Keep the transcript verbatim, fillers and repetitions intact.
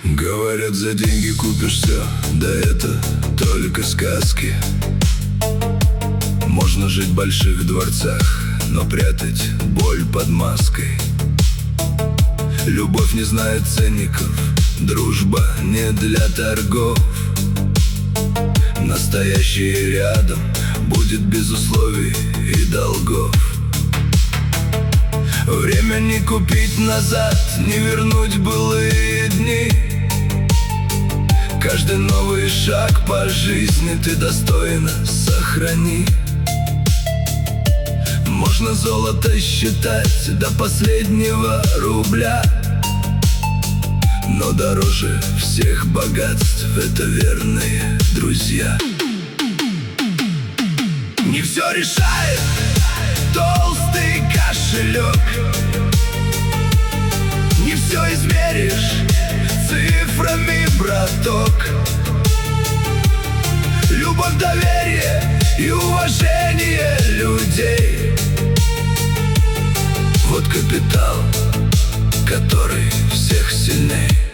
Говорят, за деньги купишь все, да это только сказки. Можно жить в больших дворцах, но прятать боль под маской. Любовь не знает ценников, дружба не для торгов. Настоящий рядом будет без условий и долгов. Время не купить назад, не вернуть былые дни. Каждый новый шаг по жизни ты достойно сохрани. Можно золото считать до последнего рубля, но дороже всех богатств — это верные друзья. Не все решает толстый кошелек, не все измеришь цифрами, браток. Любовь, доверие и уважение людей — вот капитал, который всех сильней.